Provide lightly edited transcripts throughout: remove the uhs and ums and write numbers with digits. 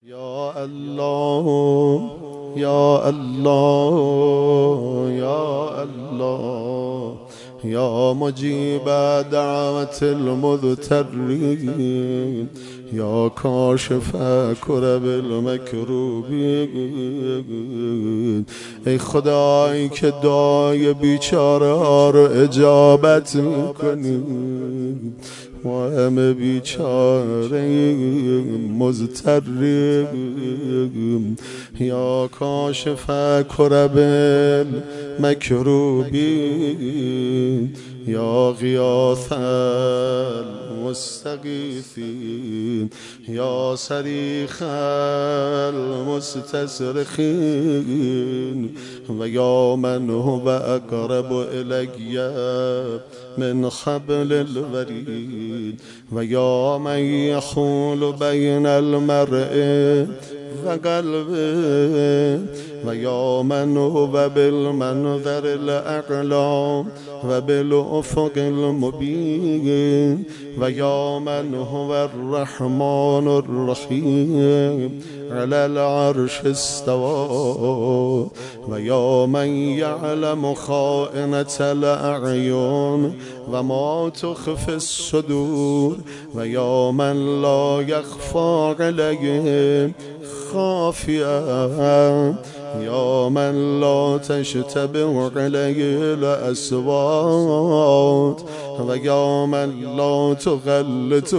یا الله یا الله یا الله یا مجیب دعوت المضطرین یا کاشف کرب المکروبین. ای خدایی که دعای بیچاره ها رو اجابت میکنی، ما همه بیچاره مضطریم. یا کاشف کرب المکروبین یا غیاث المستغیثین یا صریخ المستصرخین و یا من هو اقرب الی من حبل الورید و یا من یحول بین المرء و قلبه و یا من هو بالمنظر الاعلی و بالافق المبین و یا من هو الرحمن الرحیم علی العرش استوى و یا من یعلم خائنة الاعین و ما تخفی الصدور و یا من لا یخفی علیه خافیه یا من لا تشتبه علیه الاصوات و یا من لا تغلط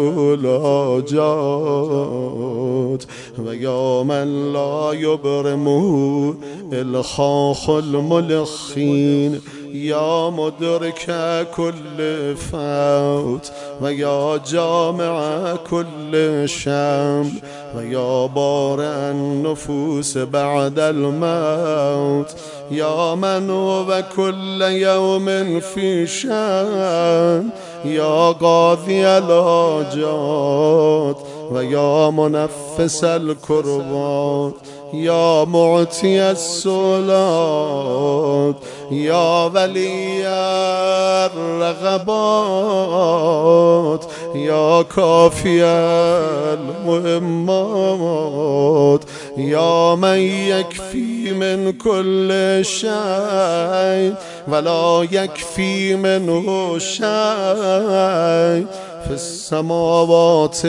الحاجات و یا من لا یبرمه الخاخ الملخین یا مدرک کل فوت و یا جامع کل شمل و یا بارع النفوس بعد الموت یا من و کل یوم فی شأن یا قاضی الحاجات و یا منفس الکربات یا معطی السؤالات یا ولی الرغبات یا کافی المهمات یا من یکفی من کل شیء ولا یکفی منه شیء فی السماوات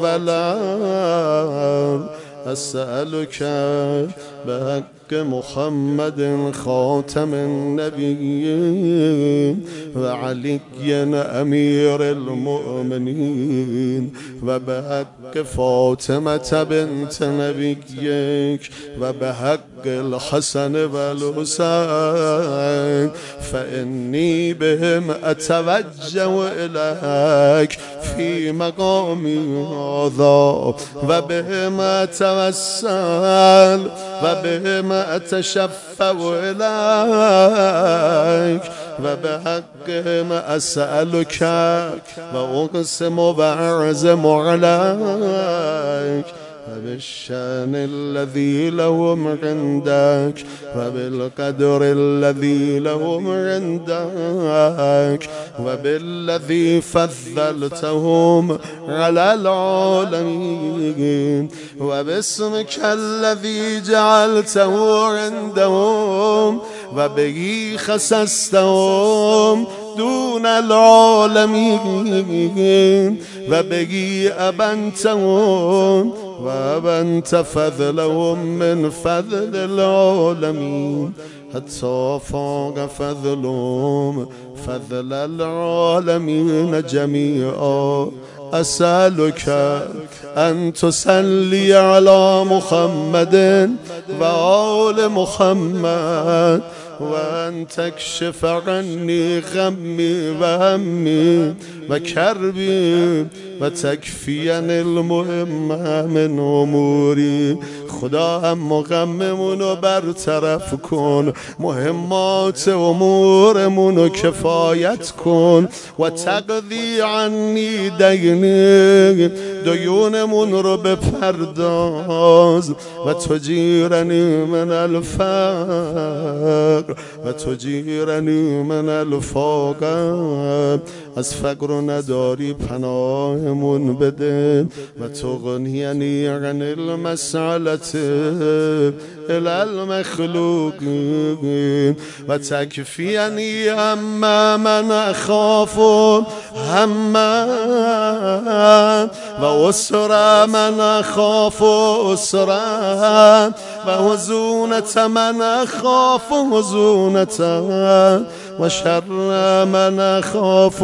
والارض. اسألك بحق محمد خاتم النبیین و علی امیر المؤمنین و بحق فاطمة بنت نبیک و بحق الحسن و الحسین فانی بهم اتوجه الیک فی مقامی هذا و بهم اتوسل و بهم اتشفع الیک و بحقهم اسألک و اقسم و اعظم علیک و بالشأن الذي لهم عندك و بالقدر الذي لهم عندك و بالذي فضلتهم على العالمين و باسمك الذي جعلته عندهم و به خصصتهم دون العالمين و به ابنتهم و ابنت فضلهم من فضل العالمين حتى فاق فضلهم فضل العالمين جميعا. اسألك ان تصلي على محمد و آل محمد و ان تکشف عنی غمی و همی و کربی و تکفین المهم من اموری. خدا هم غممونو برطرف کن، مهمات امورمونو کفایت کن و تقضی عنی دینی، دیونمون رو بپرداز و تجیرنی من الفقر و تجیرنی من الفقر از فقر و نداری پناهمون بده و تغنیانی عن المسألة الى المخلوقین و تکفیانی اما من اخاف همه و اسر من اخاف اسره و حزونت من اخاف حزونته و شر من اخاف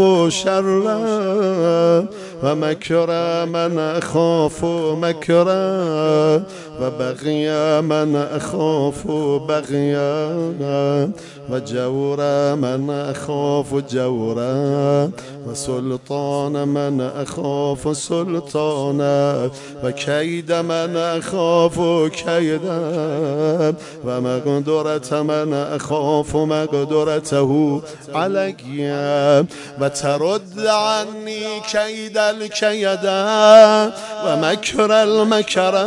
شره و مکر من اخاف مکره و بغی من اخاف بغیه و جور من اخاف جوره و سلطان من اخاف سلطانه و کید من اخاف کیده و مقدرت من اخاف مقدرته علیه و ترد عنی کید الکیده و مکر المکره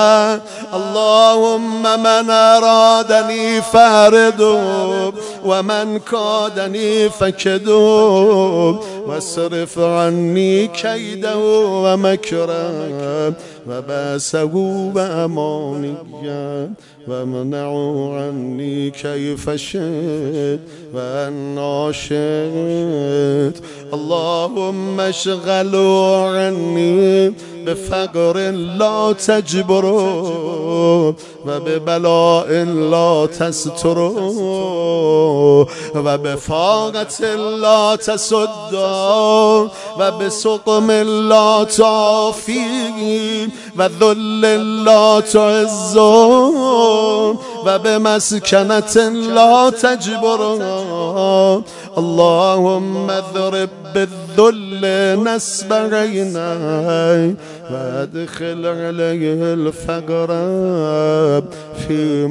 اللهم من ارادنی فردو و من کادنی فکدو واصرف عنی کیده و مکره و بأسه و امانیه و منعو عنی کیف شئت و انا شئت اللهم اشغلوا عنی بفقر لا تجبر و ببلاء لا تستر و بفاقة لا تسد و بسقم لا تعافی و ذل لا تعز و بمسکنة لا تجبر اللهم اضرب بالذل نسب عینی و ادخل علیه الفقر فی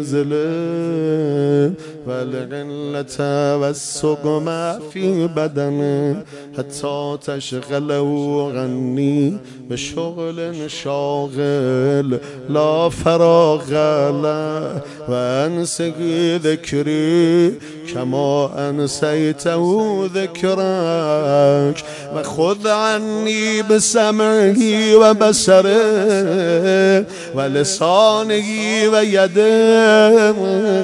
منزله والعلة والسقم في بدنه حتى تشغله عني بشغل شاغل لا فراغ له وأنسه ذكري كما أنسيته ذكرك وخذ عني بسمعه وبصره ولسانه ويده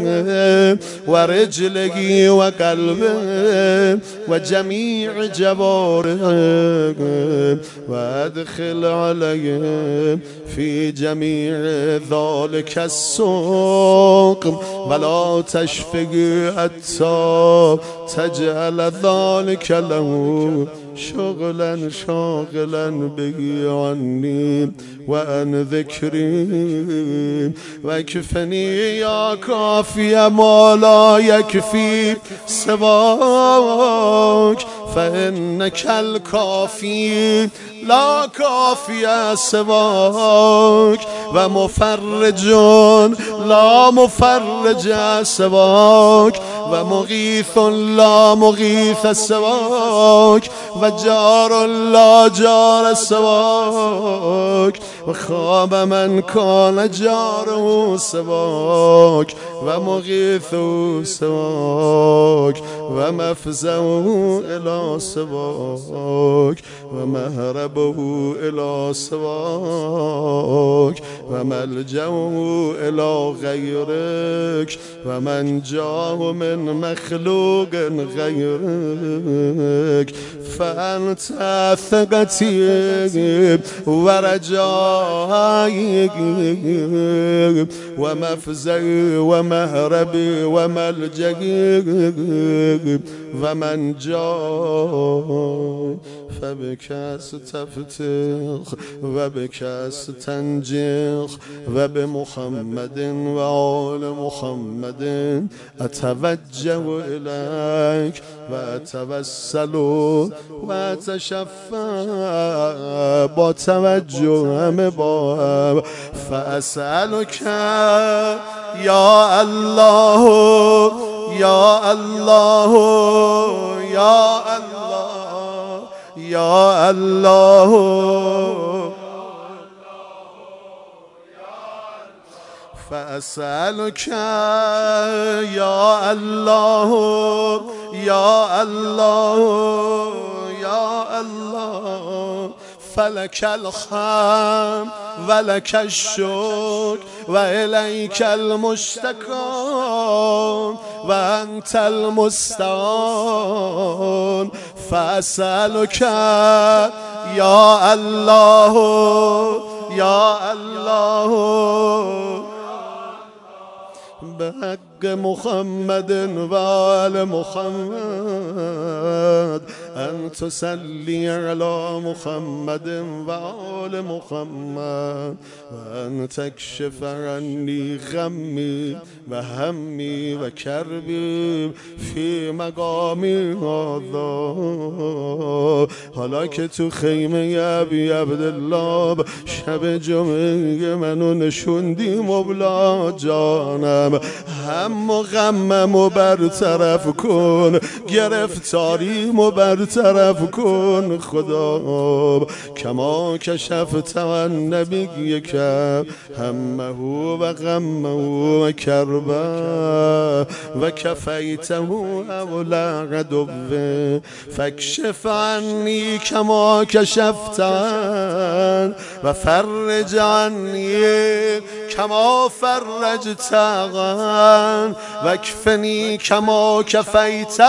ورجله وقلبه وجميع جوارحه وادخل عليه في جميع ذلك السوق ولا تشفه حتى تجعل ذلك له شغلا شاغلا به عني وعن ذكري واكفني يا كافي ما لا يكفي سواك فإنك الكافي لا كافي سواك ومفرج لا مفرج سواك ومغيث لا مغيث سواك وجار لا جار سواك وخاب من كان جاره سواك ومغيثه سواك ومفزعه إلى سواك ومهربه إلى سواك وملجأه إلى غيرك ومن جاءه من مخلوق غيرك فأنت ثقتي ورجائي ومفزعي ومهربي وملجئي ومن جاء فبك استفتح وبك استنجح وبمحمد وآل محمد أتوجه إليك وأتوسل وأتشفع بتوجه باب فأسألك يا الله يا الله يا الله يا الله فأسألك يا الله يا الله فلك الحمد ولك الشكر وإليك المشتكى وأنت المستعان فأسألك يا الله يا الله بحق محمد وآل محمد أن تصلي على محمد وآل محمد وأن تكشف عني غمي وهمي وكربي في مقامي هذا. حالا که تو خیمه ابی عبدالله شب جمعه منو نشوندی مولا جانم، هم و غممو برطرف کن، گرفتاریمو برطرف کن خدا. کما کشفت عن نبیک همه و غمه و کربه و کفیته اولا عدوه فاکشف عنی کما کشفت عن و فرج عنی کما فرجت عن و اکفنی کما کفیت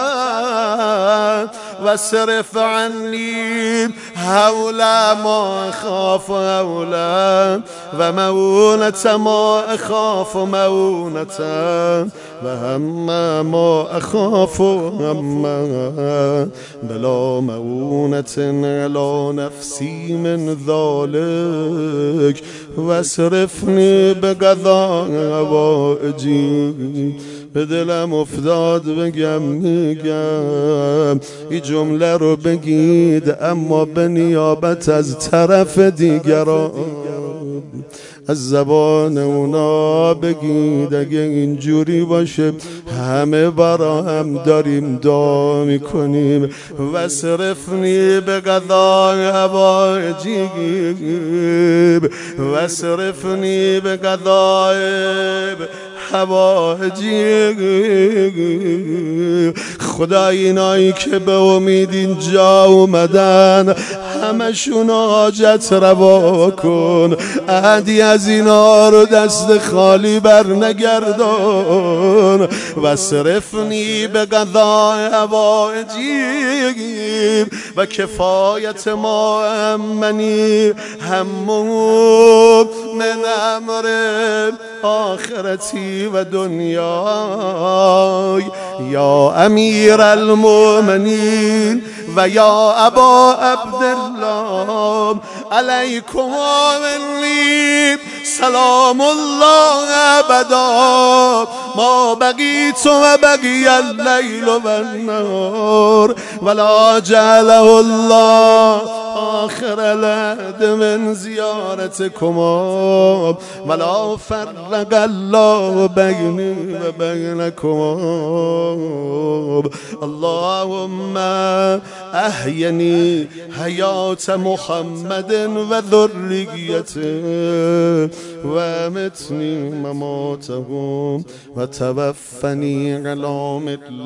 و صرف عنی حول ما اخاف حولا و مؤونة ما اخاف مؤونة و هم ما اخاف هما بلا مؤونة على نفسی من ذلك واصرفنی بقضاء حوائجی. به دلم افتاد بگم میگم این جمله رو بگید، اما به نیابت از طرف دیگران از زبان اونا بگید. اگه اینجوری باشه همه برا هم داریم دعا میکنیم. واصرفنی به قضای حوائجی واصرفنی به قضای حوائجی. خدا اینایی که به امید اینجا اومدن همشون حاجت روا کن. احدی از اینا رو دست خالی بر نگردان. واصرفنی به قضای حوائجی و کفایت ما همنی همون من امر آخرتی و دنیای. یا امیر المؤمنین و یا ابا عبدالله علیکم منی سلام الله ابدا ما بقیت و بقی اللیل و النهار ولا جعله الله آخر العهد من زیارتکما ولا فرق الله بینی و بینکما. اللهم احینی حیات محمد و ذریته و امتنی مماتهم و توفنی علی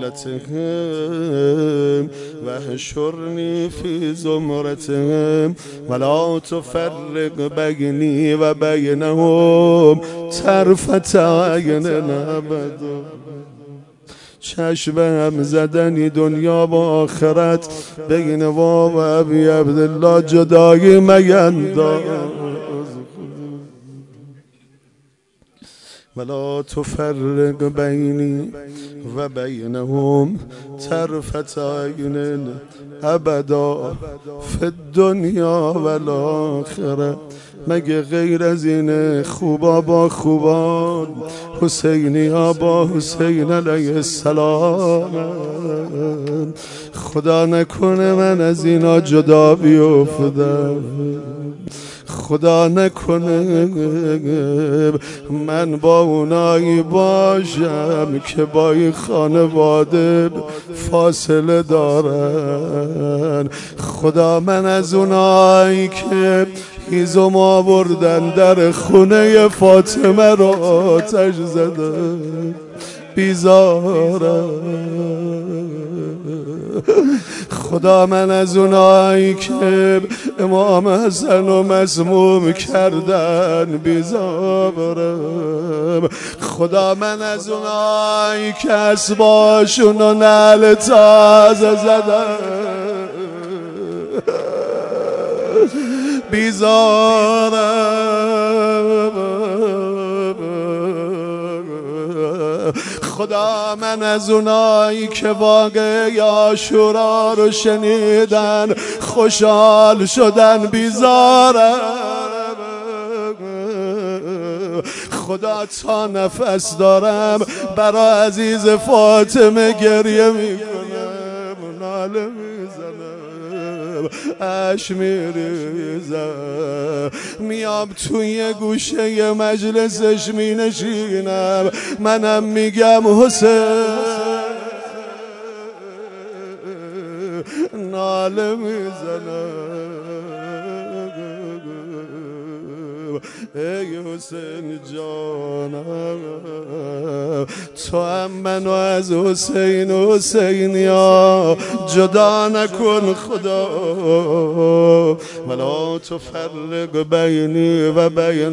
ملتهم و احشرنی فی زمرتهم ولا تفرق بینی و بینهم طرفة عین ابدا. چشم هم زدنی دنیا و آخرت بین ما و ابی عبدالله جدایی مینداز. ولا تفرق بینی و بینهم طرفة عین ابدا فی الدنیا و الاخره. مگه غیر از این خوبا با خوبان، حسینی ها با حسین علیه السلام. خدا نکنه من از اینا جدا بیفتم، خدا نکنه من با اونایی باشم که با این خانواده فاصله دارن. خدا من از اونایی که هیزم آوردن در خونه فاطمه رو آتش زدن بیزارم. خدا من از اونایی که امام حسن رو مسموم کردن بیزارم. خدا من از اونایی که اسباشون رو نعل تازه زدن بیزارم. خدا من از اونایی که واقعه عاشورا رو شنیدن خوشحال شدن بیزارم. خدا تا نفس دارم برا عزیز فاطمه گریه میکنم، ناله میزنم، اش میریزم، میام توی گوشه مجلسش مینشینم، منم میگم حسین، ناله میزنم. ای حسین جانم تو هم منو از حسین و حسینیا جدا نکن خدا، ولا تفرق بینی و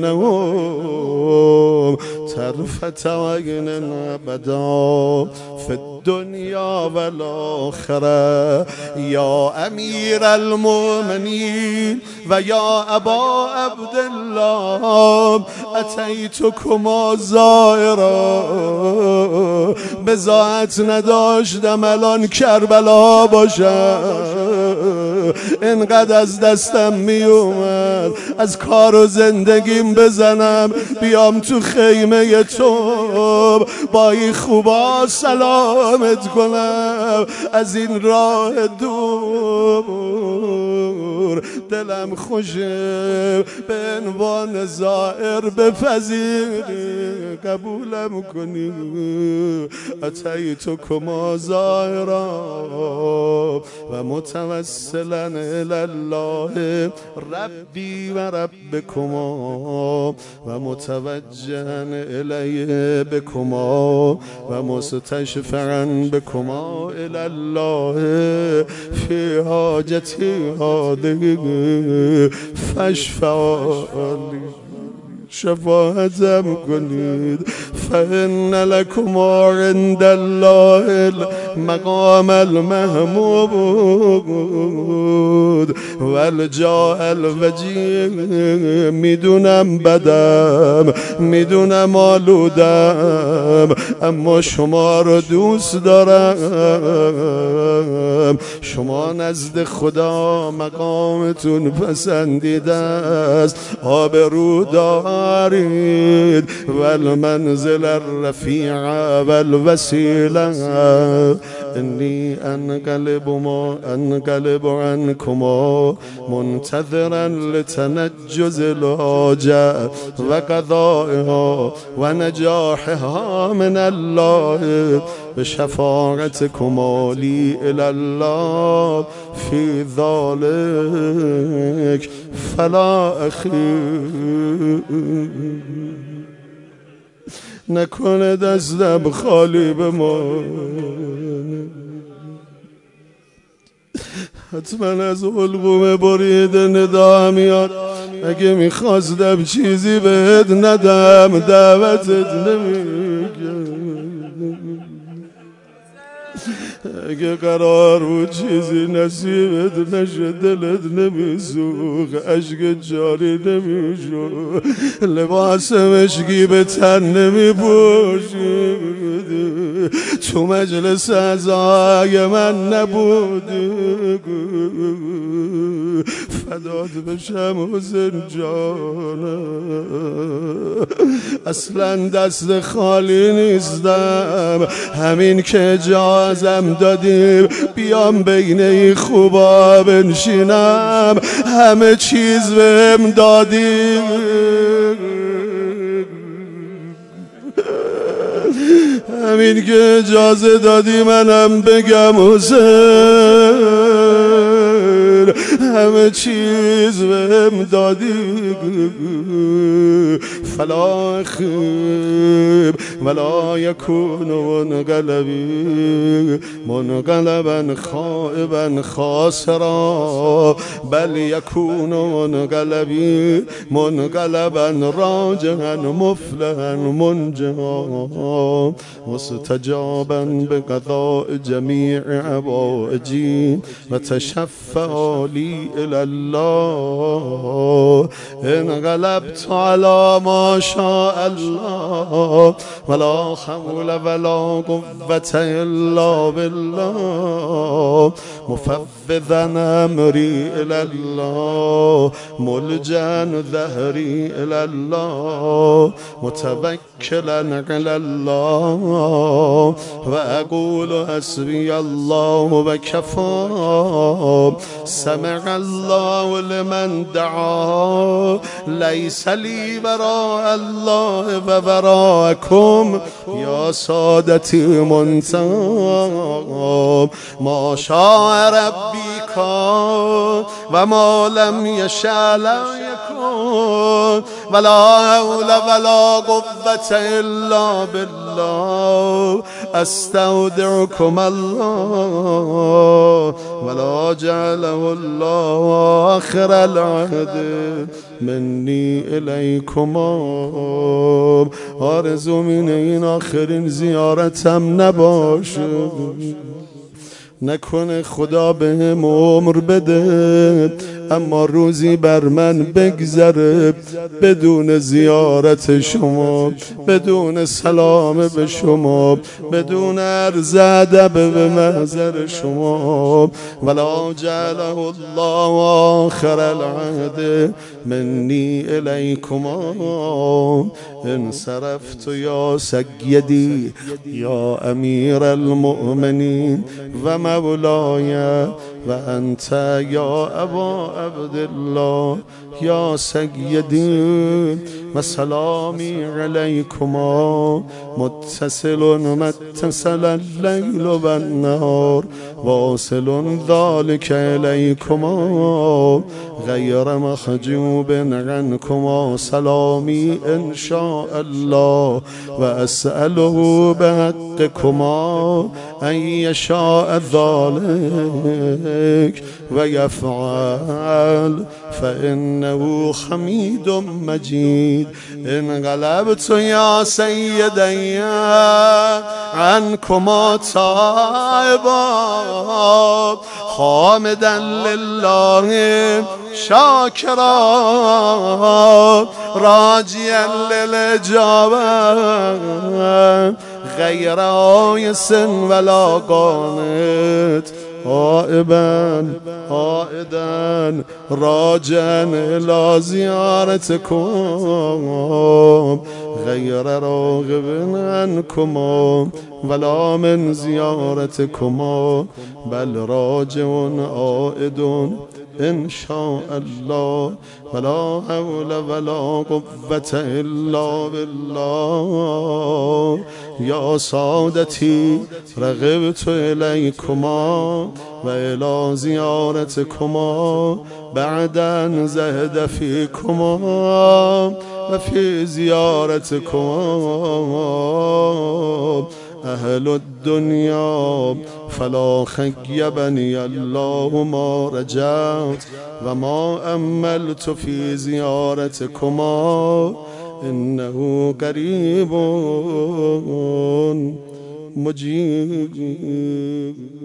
بینهم طرفت عین ابدا فی الدنیا والآخرة یا امیر المؤمنین و یا ابا عبدالله اتیتکما زائرا. بضاعت نداشتم الان کربلا باشم، اینقدر از دستم میومد از کار و زندگیم بزنم بیام تو خیمه تو با این خوبا سلامت کنم. از این راه دور دلم خوشه به عنوان زائر بپذیری، قبولم کنی. اتیتکما زائرا و متوسلا الی الله ربی و ربکما و متوجها الیه بکما و مستشفعا بکما الی الله فی حاجتی هذه فاشفعوا شفاعتم کنید. فإن لكما عند الله المقام المحمود والجاه الوجیه. میدونم بدم، میدونم آلودم، اما شما رو دوست دارم. شما نزد خدا مقامتون پسندیده است، آبرو دارید و المنزل الرفیع و الوسیله. انی انقلب عنکما منتظرا لتنجز الحاجه و قضائها و نجاحها من الله بشفاعتكما لی الی الله فی ذلک فلا اخیر. نکنه دستم خالی به ما، حتما از حلقوم بریده ندا میاد. اگه میخواستم چیزی بهت ندم دعوتت نمیگم، اگه قرار بود چیزی نصیبت نشه دلت نمیسوخ، عشق جاری نمیشو، لباس مشکی به تن نمیپوشی، تو مجلس عزای من نبودی. فدات بشم حسین جانم، اصلا دست خالی نیستم، همین که اجازم دادیم بیام بین این خوبا بنشینم، همه چیز بهم دادی. همین که اجازه دادی منم بگم حسین، همه چیز چیز بهم دادی فلا خیب ولا یکون منقلبا خائبا خاسرا بل یکون منقلبا راجعا مفلحا منجحا مستجابا بقضاء جميع عوائجي وتشفع لي إلى الله انقلبت على ما شاء الله ولا حول ولا قوة إلا بالله مفوضا أمري إلى الله ملجأ ظهري إلى الله متوكلا على الله وأقول حسبي الله وكفى سمع الله لمن دعا ليس لي وراء الله ووراءكم يا سادتي منتقم ما شاء ربي كان وما لم يشاء لا يكون ولا حول ولا قوة إلا بالله أستودعكم الله ولا جعله الله آخر العهد مني إليكما آرزو من این آخرین زیارتم نباشه نکنه خدا بهم عمر بده اما روزی بر من بگذره بدون زیارت شما بدون سلام به شما بدون عرض ادب به محضر شما ولا جعله الله آخر العهد مني إليكما انصرفت يا سيدي يا أمير المؤمنين ومولاي وأنت يا أبا عبد الله يا سيدي وسلامي عليكما متصل ما اتصل الليل والنهار واصل ذلك إليكما غير محجوب عنكما سلامي إن شاء الله وأسأله بحقكما أن يشاء ذلك ويفعل فإنه حميد مجيد انقلبت يا سيدي عنكما تائبا حامدا لله شاكرا راجيا للإجابة غير آيس ولا قانت عائدا راجعا إلى زيارتكم غير راغب عنكما ولا من زيارتكما بل راجع عائد إن شاء الله ولا حول ولا قوة إلا بالله يا سادتي رغبت إليكما وإلى زيارتكما بعد أن زهد فيكما وفي زيارتكما أهل الدنيا فلا خيبني الله ما رجعت وما أملت في زيارتكما إنه قريب مجيب